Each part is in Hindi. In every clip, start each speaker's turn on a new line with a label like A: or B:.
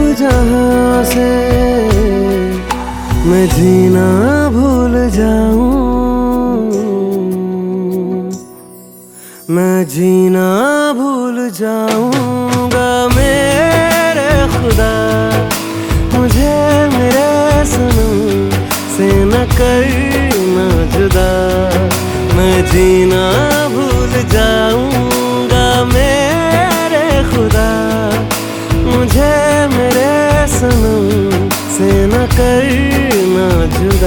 A: जहां से मैं जीना भूल जाऊं, मैं जीना भूल जाऊंगा मेरे खुदा, मुझे मेरे सनम से न करना जुदा। मैं जीना भूल जाऊंगा मेरे खुदा, मुझे मेरे सनम से न करना जुदा।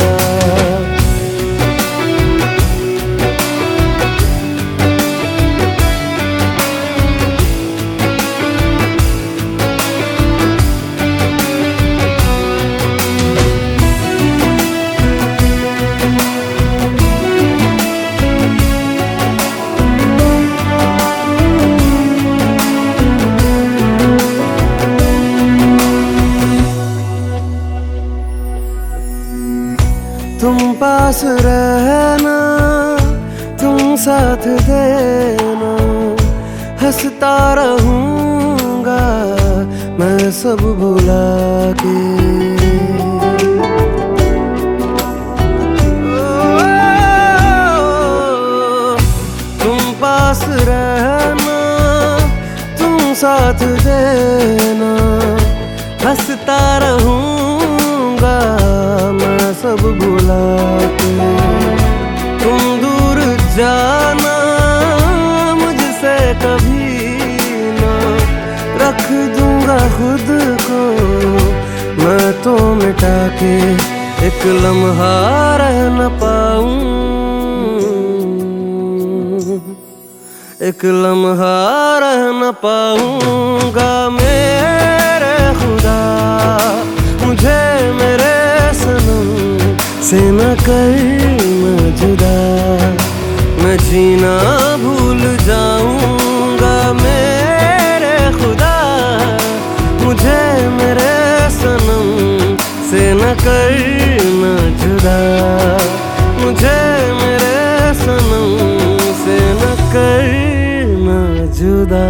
A: तुम पास रहना, तुम साथ देना, हंसता रहूंगा मैं सब भुला के। तुम पास रहना, तुम साथ देना, हंसता रहूंगा मैं सब भुला के। तुम दूर जाना मुझसे कभी ना, रख दूंगा खुद को मैं तो मिटा के। एक लम्हा रह न पाऊं, एक लम्हा रह न पाऊंगा मेरे खुदा, मुझे मेरे सनम से न करना जुदा। मैं जीना भूल जाऊंगा मेरे खुदा, मुझे मेरे सनम से न करना जुदा। मुझे मेरे सनम से न करना जुदा।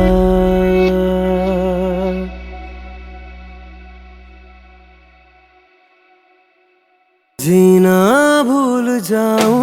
A: जीना भूल जाऊं